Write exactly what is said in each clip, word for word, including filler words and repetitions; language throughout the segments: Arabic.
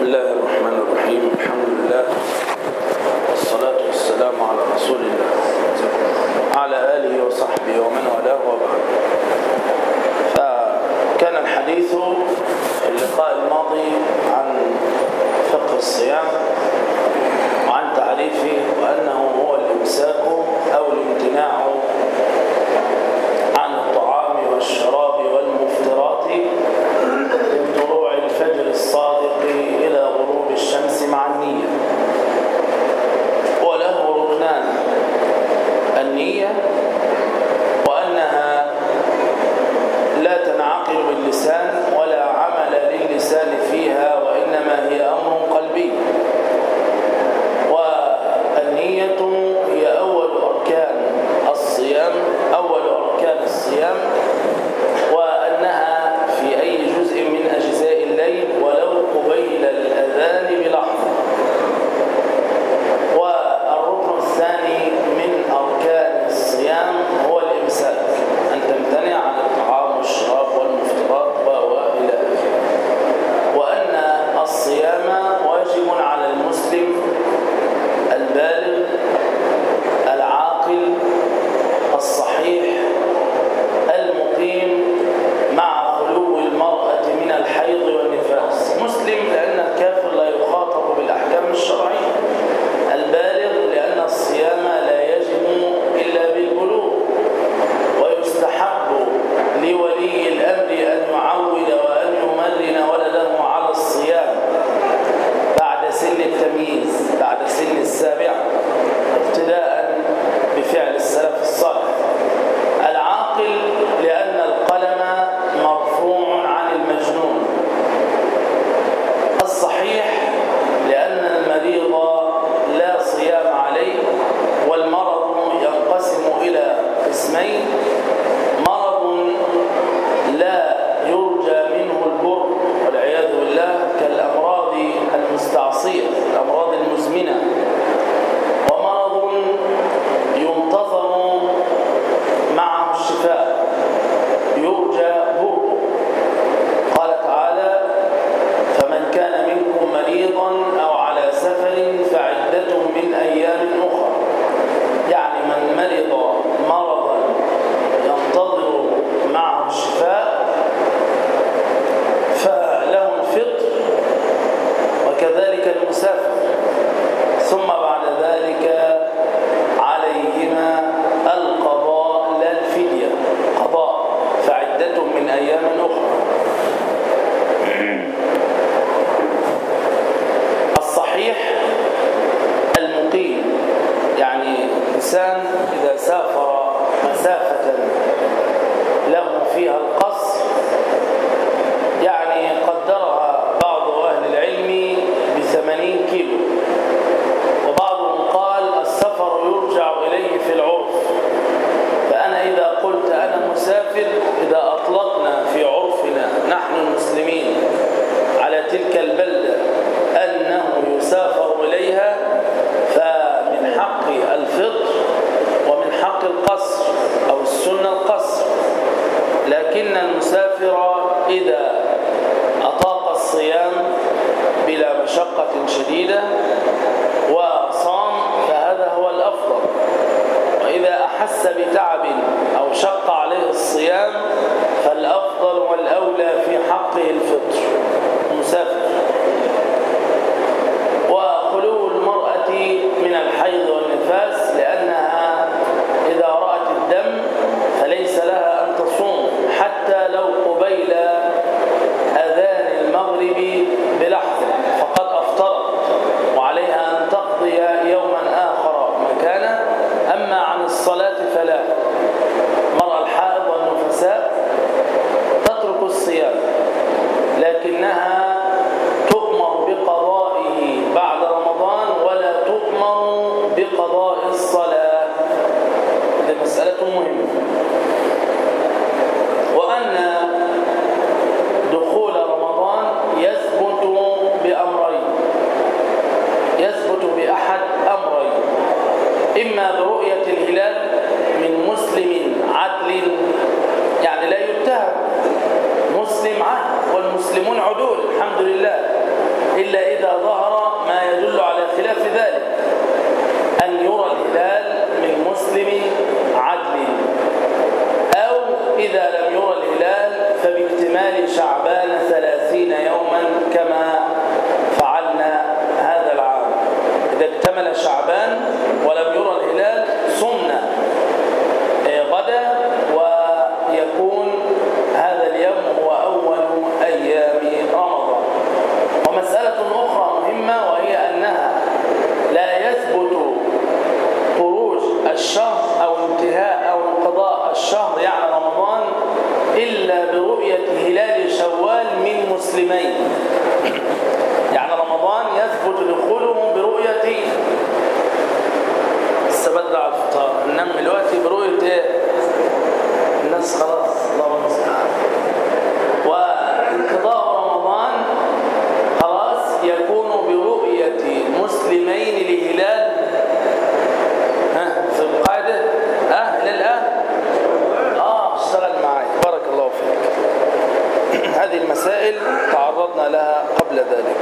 الله الرحمن الرحيم. الحمد لله والصلاة والسلام على رسول الله وعلى آله وصحبه ومن والاه وبعد. فكان الحديث في اللقاء الماضي عن فقه الصيام وعن تعريفه وأنه هو الإمساك أو الامتناع عن الطعام والشراب والمفطرات من طلوع الفجر الصادق إلى غروب الشمس مع النية. وله ركنان: النية، وأنها لا تنعقد باللسان ولا عمل للسان فيها، وإنما هي أمر قلبي. والنية هي أول أركان الصيام أول أركان الصيام وأنها في أي جزء من أجزاء الليل ولو قبيل الأذان بلحظة. والركن الثاني من أركان الصيام هو الإمساك، أن تمتنع عن الطعام والشراب والمفطرات وإلى آخره. وأن الصيام واجب على المسلم البالغ العاقل الصحيح المقيم مع خلو المرأة من الحيض والنفاس. مسلم لأن الكافر لا يخاطب بالأحكام الشرعية، البالغ لأن الصيام لا يجب إلا بالبلوغ، ويستحب لولي الأمر أن يعود وأن يمرن ولده على الصيام بعد سن التمييز، بعد سن السابعة، ابتداء بفعل السلف الصالح. العاقل لأن القلم مرفوع عن المجنون. الصحيح لأن المريض لا صيام عليه. والمرض ينقسم إلى قسمين: مرض لا يرجى منه البر والعياذ بالله كالأمراض المستعصية، الأمراض المزمنة، ومرض ينتظر معه الشفاء يرجى بره. قال تعالى: فمن كان منكم مريضا أو على سفر فعدة من أيام أخرى. يعني من مرض مرضا ينتظر معه الشفاء فله الفطر، وكذلك المسافر. ثم بعد ذلك عليهما القضاء لا الفدية، قضاء، فعدة من أيام أخرى. الصحيح المقيم، يعني إنسان إذا سافر مسافة له فيها القصر، يعني قدرها بعض أهل العلم بثمانين كيلو، وبعضهم قال السفر يرجع إليه في العرف. فأنا إذا قلت أنا مسافر، إذا أطلقنا في عرفنا نحن المسلمين على تلك البلدة أنه يسافر إليها، فمن حق الفطر ومن حق القصر أو السنة القصر. لكن المسافر إذا أطاق الصيام بلا مشقة شديدة وصام فهذا هو الأفضل. وإذا أحس بتعب أو شق عليه الصيام فالأفضل والأولى في حقه الفطر مسافر. وخلو المرأة من الحيض والنفاس، لأنها إذا رأت الدم فليس لها أن تصوم حتى لو قبيل أذان المغرب بلحظة، فقد أفطرت وعليها أن تقضي يوما آخر مكانه. أما عن الصلاة فلا. المرأة الحائض والنفساء تترك الصيام، لكنها تؤمر بقضائه بعد رمضان ولا تؤمر بقضاء الصلاة. هذه مسألة مهمة. وأن دخول رمضان يثبت بأمرين، يثبت بأحد أمرين: إما برؤية الهلال من مسلم عدل، يعني لا يتهم، مسلم عدل، والمسلمون عدول الحمد لله، إلا إذا يكون برؤية مسلمين لهلال ها ذو القعدة اه للآن اه اشتغل معي بارك الله فيك. هذه المسائل تعرضنا لها قبل ذلك،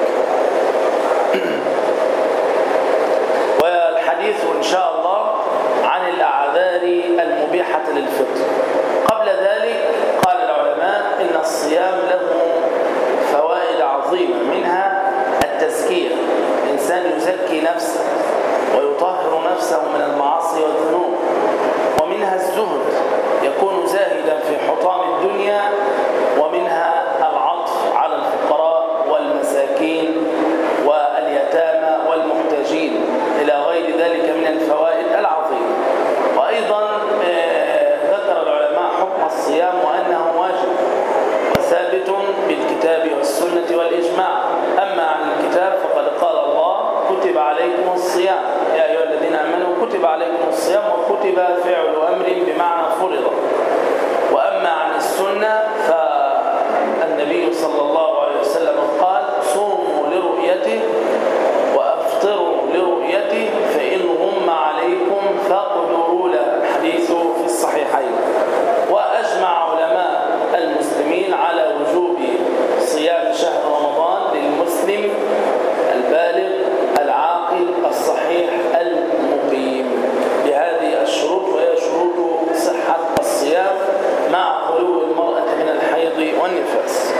والحديث إن شاء الله عن الأعذار المبيحة للفطر. قبل ذلك قال العلماء إن الصيام له فوائد عظيمة، منها التزكية، الإنسان يزكي نفسه ويطهر نفسه من المعاصي والذنوب، ومنها الزهد، يكون زاهدا في حطام الدنيا، ومنها العطف على الفقراء والمساكين واليتامى والمحتاجين إلى غير ذلك من الفوائد العظيمة. وأيضا ذكر العلماء حكم الصيام وأنه واجب وثابت بالكتاب والسنة والإجماع. أما عن الكتاب فقد قال الله كتب عليكم الصيام يا أيها الذين آمنوا كتب عليكم الصيام، وكتب فعل أمر بمعنى فرض. وأما عن السنة فالنبي صلى الله عليه وسلم قال صوموا لرؤيته وأفطروا لرؤيته فإن غم عليكم فاقدروا له، الحديث في الصحيحين. وأجمع علماء المسلمين على وجوب صيام شهر رمضان للمسلم البالغ العاقل الصحيح المقيم بهذه الشروط، وهي شروط صحة الصيام مع خلو المرأة من الحيض والنفاس.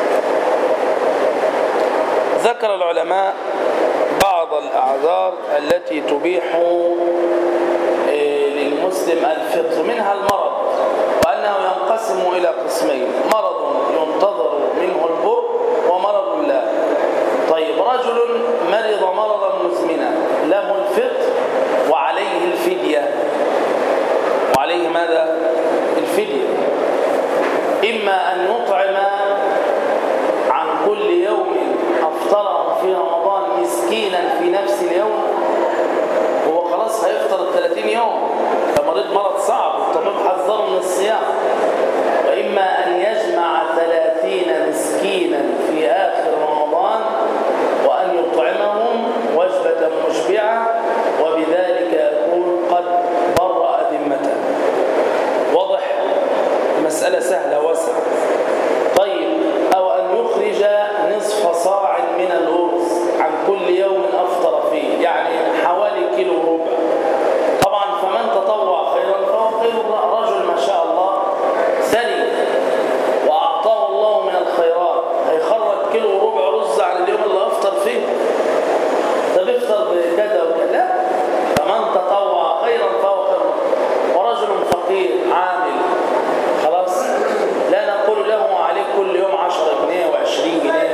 ذكر العلماء بعض الأعذار التي تبيح للمسلم الفطر، منها المرض، وأنه ينقسم إلى قسمين: مرض ينتظر منه البر ومرض لا. طيب، رجل مرض مرضا مزمنا له الفطر وعليه الفدية. وعليه ماذا؟ الفدية. إما أن يطعم عن كل يوم أفطره في رمضان مسكينا في نفس اليوم، هو خلاص هيفطر الثلاثين يوم، فمريض مرض صعب والطبيب حذره من الصيام. وإما أن يجمع ثلاثين مسكينا في آخر رمضان وأن يطعمهم وجبة مشبعة، وبذلك يكون قد برأ ذمته. واضح؟ مسألة سهلة واسعة. طيب، أو أن يخرج نصف صاع من الأرز عن كل يوم أفطر فيه، يعني حوالي كيلو ربع. طبعا فمن تطوع خيرا فهو خير له. رجل ما شاء الله ثري وأعطاه الله من الخيرات، هيخرج كيلو ربع رز عن اليوم اللي أفطر فيه؟ طب افطر بكذا وكذا؟ لا، فمن تطوع خيرا فهو خير له. ورجل فقير عامل خلاص لا نقول له عليه كل يوم عشرة جنيه وعشرين جنيه،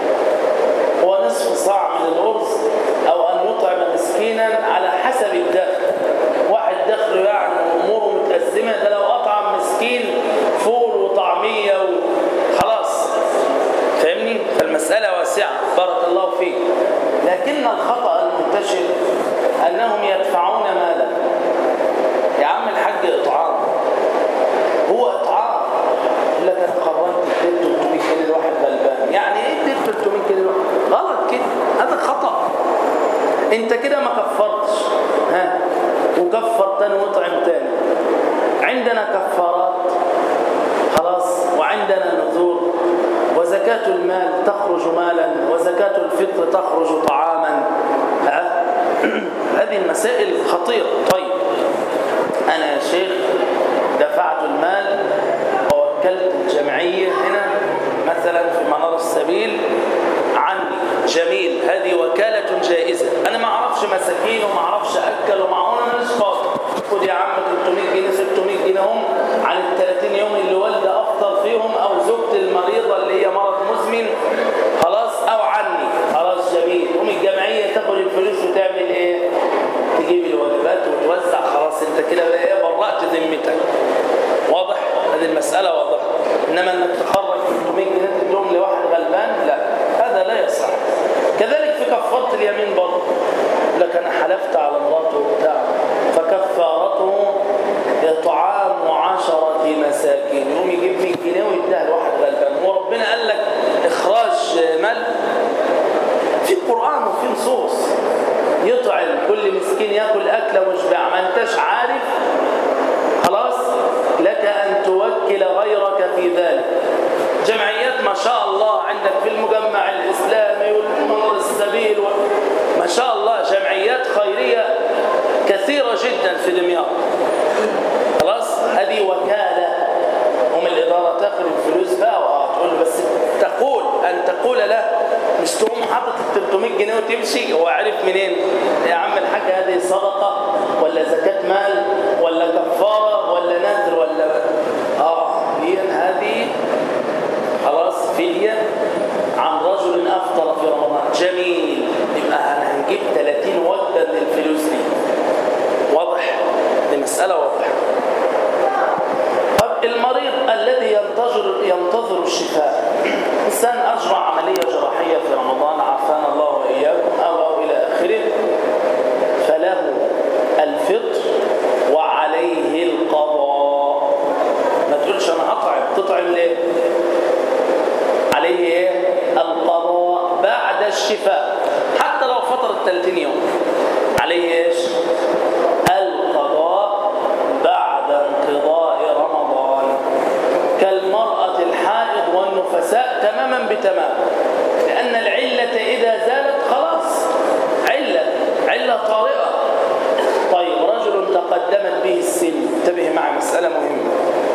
هو نصف صاع من الأرز، أو أن يطعم مسكينا على حسب الدخل. واحد دخله يعني أموره متأزمة، ده لو أطعم مسكين فول وطعمية وخلاص، فاهمني؟ فالمسألة واسعة بارك الله فيك. لكن الخطأ المنتشر أنهم يدفعون مالا. يا عم الحاج إطعام، هو إطعام. يقول لك أنا قررت اديت ثلاثمية جنيه لواحد غلبان. يعني إيه اديت ثلاثمية جنيه لواحد؟ غلط كده، هذا خطأ. أنت كده ما كفرتش، ها وكفر تاني وطعم تاني. عندنا كفارات خلاص، وعندنا نذور، وزكاة المال تخرج مالا، وزكاة الفطر تخرج طعاما. ها هذه المسائل خطيرة. طيب، أنا يا شيخ دفعت المال ووكلت الجمعية هنا مثلا في منار السبيل عني، جميل، هذه وكالة جائزة. أنا ما أعرفش مساكين وما أعرفش أكل ومعون، أنا مش فاضي. خد يا عم ثلاثمية جنيه ستمية جنيه هم عن ال ثلاثين يوم اللي والدة أفطر فيهم، أو زوجتي المريضة اللي هي مرض مزمن خلاص، أو عني خلاص، جميل. هم الجمعية تاخد الفلوس وتعمل إيه؟ تجيب الوجبات وتوزع. خلاص أنت كده إيه؟ برأت ذمتك. واضح؟ هذه المسألة واضحة. إنما إنك تخرج ثلاثمية جنيه تدوم لواحد غلبان، لا، هذا لا يصح. كذلك في كفارة اليمين برضه، لك أنا حلفت على مراته وبتاع، فكفارته إطعام عشرة مساكين. يقوم يجيب مية جنيه ويديها لواحد غلبان. وربنا قال لك إخراج مال في قرآن مخصوص يطعم كل مسكين، ياكل أكلة مشبع، ما انتش عارف خلاص لك أن توكل غيرك في ذلك. جمعيات ما شاء الله عندك في المجمع الإسلامي والمنار السبيل و... ما شاء الله جمعيات خيرية كثيرة جدا في دمياط. خلاص هذه وكالة، هم الإدارة تاخذ الفلوس بقى وتقول بس تقول أن تقول له، مش تقوم حاطط ثلاثمية جنيه وتمشي. هو عارف منين يا عم الحاج هذه صدقة ولا زكاة مال ولا كفارة ولا نذر ولا اه هي هذه خلاص فدية عن رجل أفطر في رمضان. جميل، يبقى هنجيب ثلاثين وجبة من الفلوس دي. واضح؟ دي مسألة واضحة. طب المريض الذي ينتظر ينتظر الشفاء، إنسان أجرى عملية جراحية في رمضان عافانا الله وإياكم أو أو إلى آخره، فله الفطر وعليه القضاء. ما تقولش أنا هطعم، تطعم ليه؟ عليه إيه؟ القضاء بعد الشفاء، حتى لو فطر ثلاثين يوم عليه إيش؟ القضاء بعد انقضاء رمضان، كالمرأة الحائض والنفساء تماما بتمام، لأن العلة إذا زالت خلاص علة علة طارئة. طيب رجل تقدمت به السن، انتبه معي مسألة مهمة،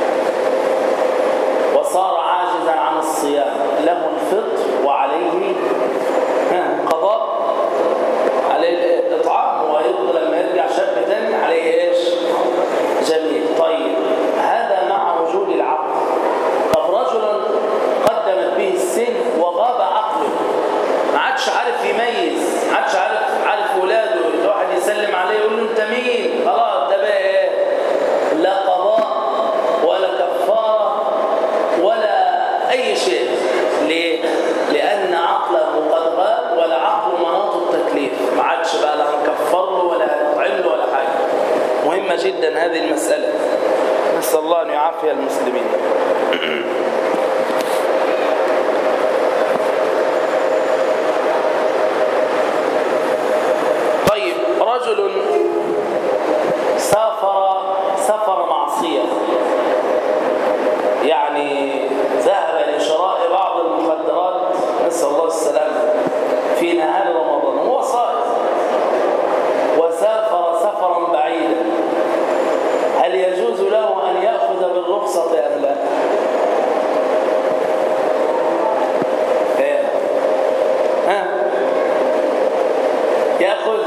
وصار عاجزا عن الصيام، له الفطر وعليه قضاء، عليه الإطعام، ويرضى لما يرجع شاب تاني عليه إيش؟ جميل. طيب هذا مع وجود العقل. طب رجلا قدمت به السن وغاب عقله، ما عادش عارف يميز، ما عادش عارف عارف ولاده، الواحد يسلم عليه يقول له انت مين؟ خلاص ده بقى ايه؟ لا قضاء ولا كفاره ولا اي شيء. ليه؟ لان عقله قد غاب، ولا عقل مناط التكليف، ما عادش بقى لا هنكفر له ولا هنطعم له ولا حاجه. مهمه جدا هذه المساله، نسال الله ان يعافي المسلمين. طيب رجل سافر سفر معصية، يعني ذهب لشراء بعض المخدرات نسأل الله السلامة في نهار رمضان وهو صائم، وسافر سفرا بعيدا، هل يجوز له أن يأخذ بالرخصة أم لا؟ ها؟ يأخذ؟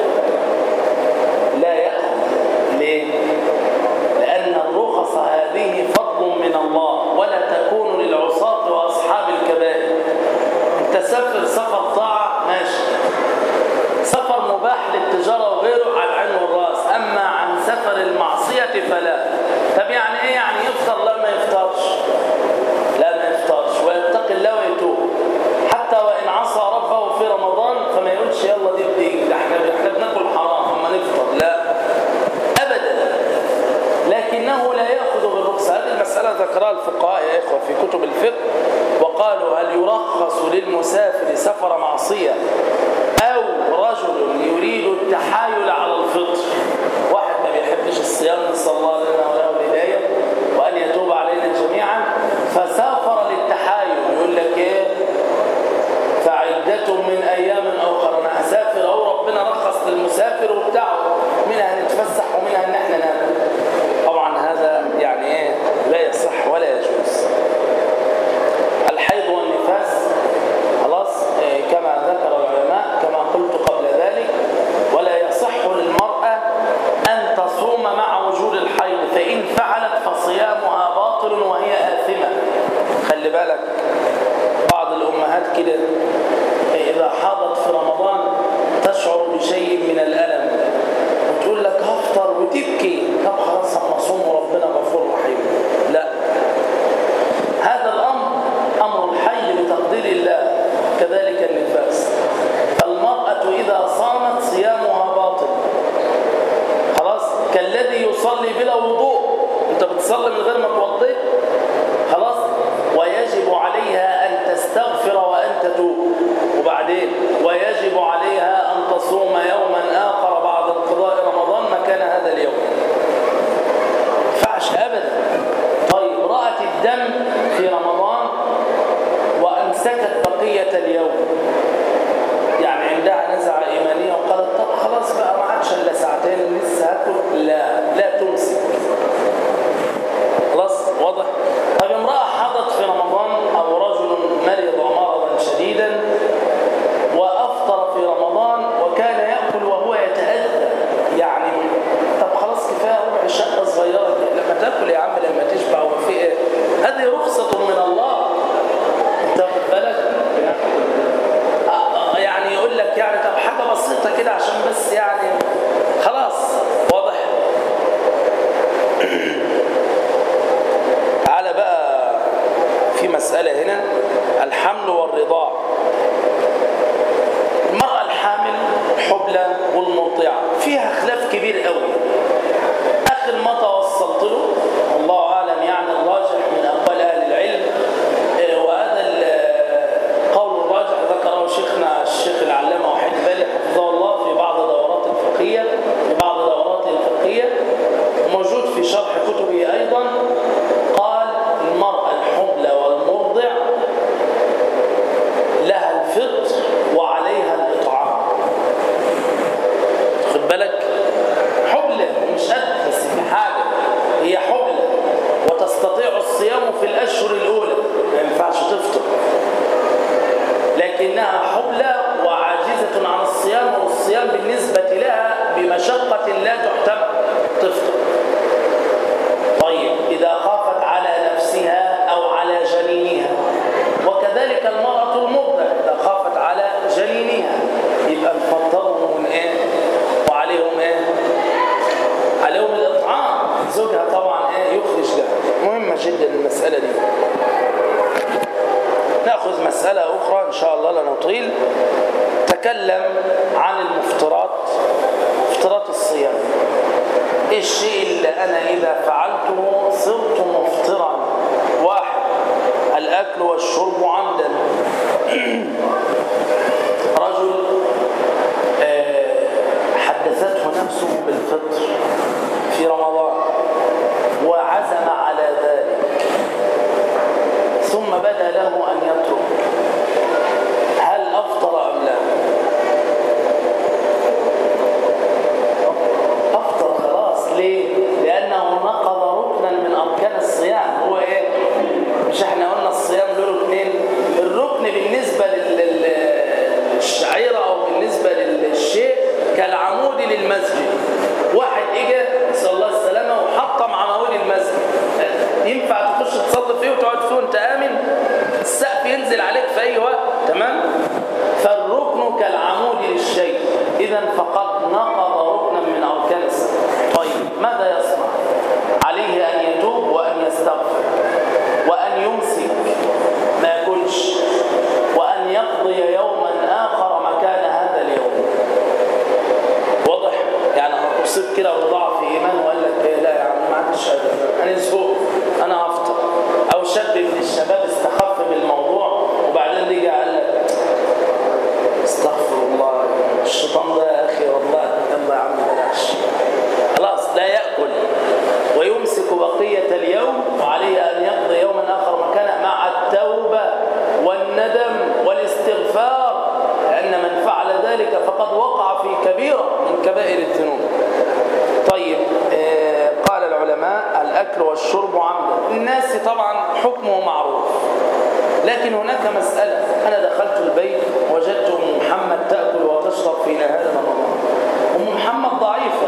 لا يأخذ. ليه؟ لأن الرخص هذه فضل من الله، ولا تكون للعصاة وأصحاب الكبائر. أنت سافر سفر طاعة ماشي، سفر مباح للتجارة وغيره على العين والرأس، أما عن سفر المعصية فلا. طب يعني إيه؟ يعني يفطر؟ لا ما يفطرش، لا ما يفطرش، ويتقي الله ويتوب، حتى وإن عصى ربه في رمضان فما يقولش يلا دي بدي احنا احنا بناكل حرام اما نفطر، لا ابدا، لكنه لا ياخذ بالرخصه. هذه المساله ذكرها الفقهاء يا اخوه في كتب الفقه، وقالوا هل يرخص للمسافر سفر معصيه او رجل يريد التحايل على الفطر؟ واحد ما بيحبش الصيام، نسال الله لنا وله الهدايه وان يتوب علينا جميعا، فسافر للتحايل، يقول لك ايه؟ فعدة من أيام أخرى، أنا أسافر أو ربنا رخص للمسافر وبتاعه، منها نتفسح ومنها إن احنا ناكل. طبعا هذا يعني إيه؟ لا يصح ولا يجوز. الحيض والنفاس خلاص إيه كما ذكر العلماء تكلم عن المفطرات، مفطرات الصيام. ايه الشيء اللي انا اذا فعلته صرت مفطرا؟ واحد، الاكل والشرب عمدا. رجل حدثته نفسه بالفطر في رمضان وعزم على ذلك، ثم بدا له ان يترك، هل افطر ام لا؟ افطر خلاص. ليه؟ لانه نقض ركنا من اركان الصيام. هو ايه؟ مش احنا قلنا الصيام له ركنين؟ الركن بالنسبه للشعيره او بالنسبه للشيء كالعمود للمسجد. واحد اجى نسال الله السلامه وحطم عمود المسجد، ينفع تخش تصلي فيه وتقعد فيه وانت امن؟ السقف ينزل عليك في اي وقت، تمام؟ فالركن كالعمود للشيء، اذا فقد نقض ركنا من اركان الصلاه. طيب ماذا يصنع؟ عليه ان يتوب وان يستغفر وان يمسك ما ياكلش وان يقضي يوما اخر مكان هذا اليوم. واضح؟ يعني اصيب كده وضعف في ايمان وقال لك ايه؟ لا يا عم ما عنديش قادر، انا زهقت، انا هفطر. او شاب من الشباب استخف بالموضوع وبعدين رجع قال لك استغفر الله، الشيطان ده يا اخي والله، يلا يا عم بلاش. خلاص لا ياكل ويمسك بقيه اليوم، وعليه ان يقضي يوما اخر مكانه مع التوبه والندم والاستغفار، لان من فعل ذلك فقد وقع في كبيره من كبائر الذنوب. طيب آه قال العلماء الاكل والشرب عمدا. الناس طبعا حكمه معروف، لكن هناك مساله. انا دخلت البيت وجدت ام محمد تاكل وتشرب في نهار رمضان. ام محمد ضعيفه،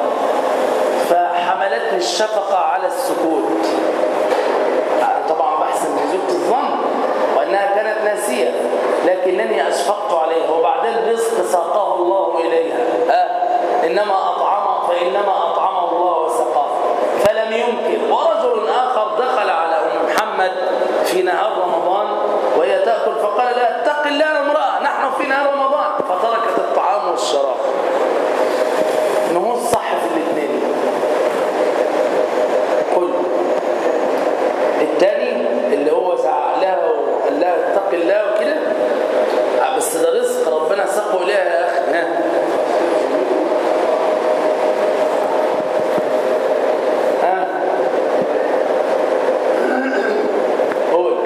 فحملتني الشفقه على السكوت. طبعا بحسن بزوجة الظن وانها كانت ناسيه، لكنني اشفقت عليها. وبعدين رزق ساقه الله اليها، آه انما اطعم فانما اطعمه الله وسقاه، فلم ينكر. ورجل اخر دخل على ام محمد في نهار رمضان وهي تاكل، فقال لها اتق الله يا امراه، نحن في نهار رمضان، فتركت الطعام والشراب. انه هو الصح في الاثنين. قل الثاني اللي هو زعق لها وقال لها اتق الله وكده، بس ده رزق ربنا ساقه اليها يا اخي. ها ها قول.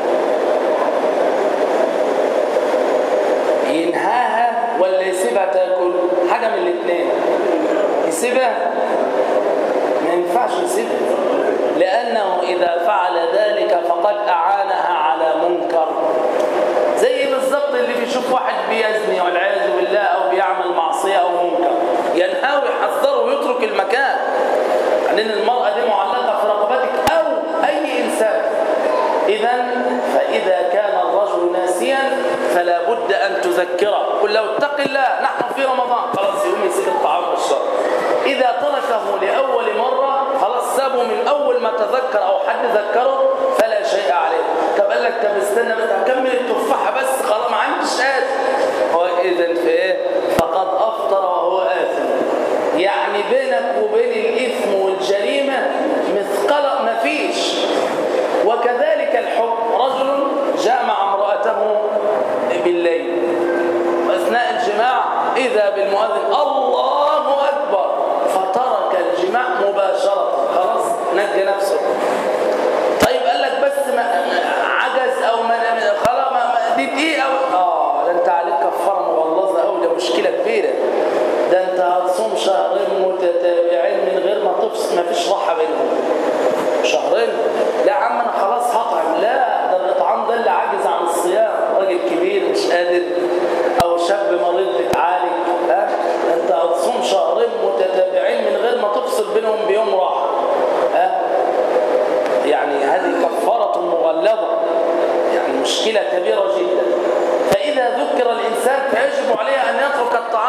ينهاها ولا يسيبها تاكل؟ حاجه من الاثنين. يسيبها؟ ما ينفعش يسيبها، لأنه إذا فعل ذلك فقد أعانها على منكر. زي بالضبط اللي بيشوف واحد بيزني والعياذ بالله أو بيعمل معصية أو منكر، ينهاه ويحذره ويترك المكان. لأن المرأة دي معلقة في رقبتك أو أي إنسان. إذا فإذا كان الرجل ناسيا فلا بد أن تذكره. قل له اتق الله نحن في رمضان، خلاص يقوم يسيب الطعام والشرب. إذا تركه لأول مرة خلاص سابه من أول ما تذكر أو حد ذكره فلا شيء عليه. طب قال لك طب استنى بس هكمل التفاحة بس خلاص ما عنديش قادر. وإذا في إيه؟ فقد أفطر وهو آثم. يعني بينك وبين الإثم والجريمة مثقال ما فيش. وكذلك الحكم، رجل جامع امرأته بالليل وأثناء الجماع إذا بالمؤذن الله أكبر، فترك الجماع مباشرة، خلاص نجى نفسه. طيب قال لك بس ما عجز أو ما خلاص ما دي دقيقة آه ده أنت عليك كفارة مغلظة أو ده مشكلة كبيرة. ده أنت هتصوم شهرين متتابعين من غير ما تفصل، ما فيش راحة بينهم. شهرين؟ لا يا عم أنا خلاص هطعم. لا، ده الإطعام ده اللي عاجز عن الصيام، راجل كبير مش قادر أو شاب مريض بتعالج. ها أنت هتصوم شهرين متتابعين من غير ما تفصل بينهم بيوم راحة. ها يعني هذه كفارة مغلظة، يعني مشكلة كبيرة جدا. فإذا ذكر الإنسان فيجب عليه أن يترك الطعام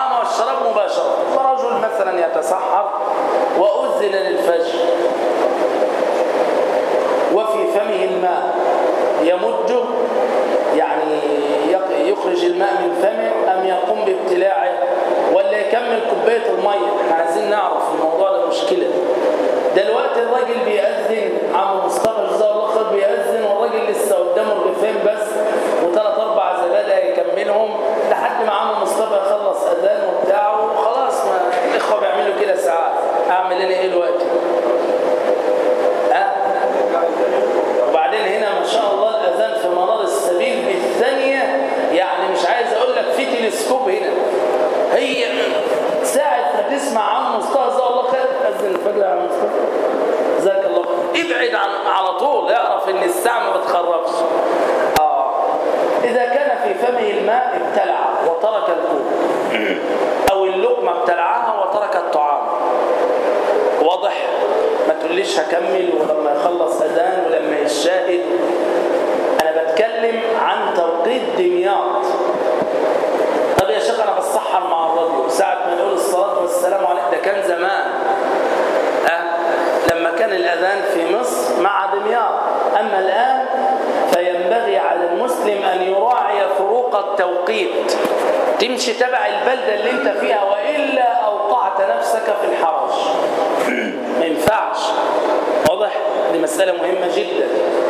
هكمل ولما يخلص أذان ولما يشاهد. أنا بتكلم عن توقيت دمياط. طب يا شيخ أنا بتصحر مع الراديو ساعة ما نقول الصلاة والسلام عليك، ده كان زمان أه؟ لما كان الأذان في مصر مع دمياط. أما الآن فينبغي على المسلم أن يراعي فروق التوقيت، تمشي تبع البلدة اللي انت فيها، وإلا أوقعت نفسك في الحرج. ما ينفعش. واضح؟ دي مسألة مهمة جدا.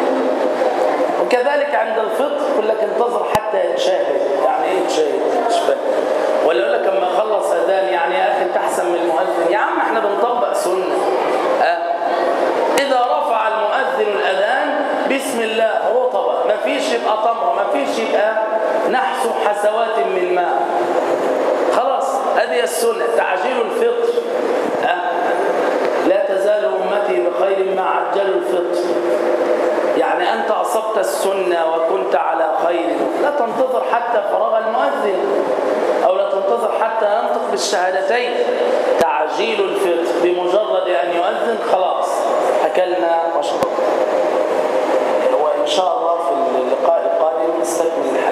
وكذلك عند الفطر يقول لك انتظر حتى يتشاهد. يعني ايه يتشاهد؟ مش فاهم. ولا يقول لك اما اخلص اذان، يعني يا اخي انت احسن من المؤذن. يا عم احنا بنطبق سنه. أه؟ اذا رفع المؤذن الاذان بسم الله رطبه، ما فيش يبقى تمره، ما فيش يبقى نحس حسوات من ماء، خلاص. هذه السنه. تعجيل الفطر. أه؟ لا تزال امتي بخير ما عجلوا الفطر. يعني أنت أصبت السنة وكنت على خير، لا تنتظر حتى فراغ المؤذن، أو لا تنتظر حتى ينطق بالشهادتين. تعجيل الفطر بمجرد أن يؤذن خلاص أكلنا وشربنا. وإن شاء الله في اللقاء القادم نستكمل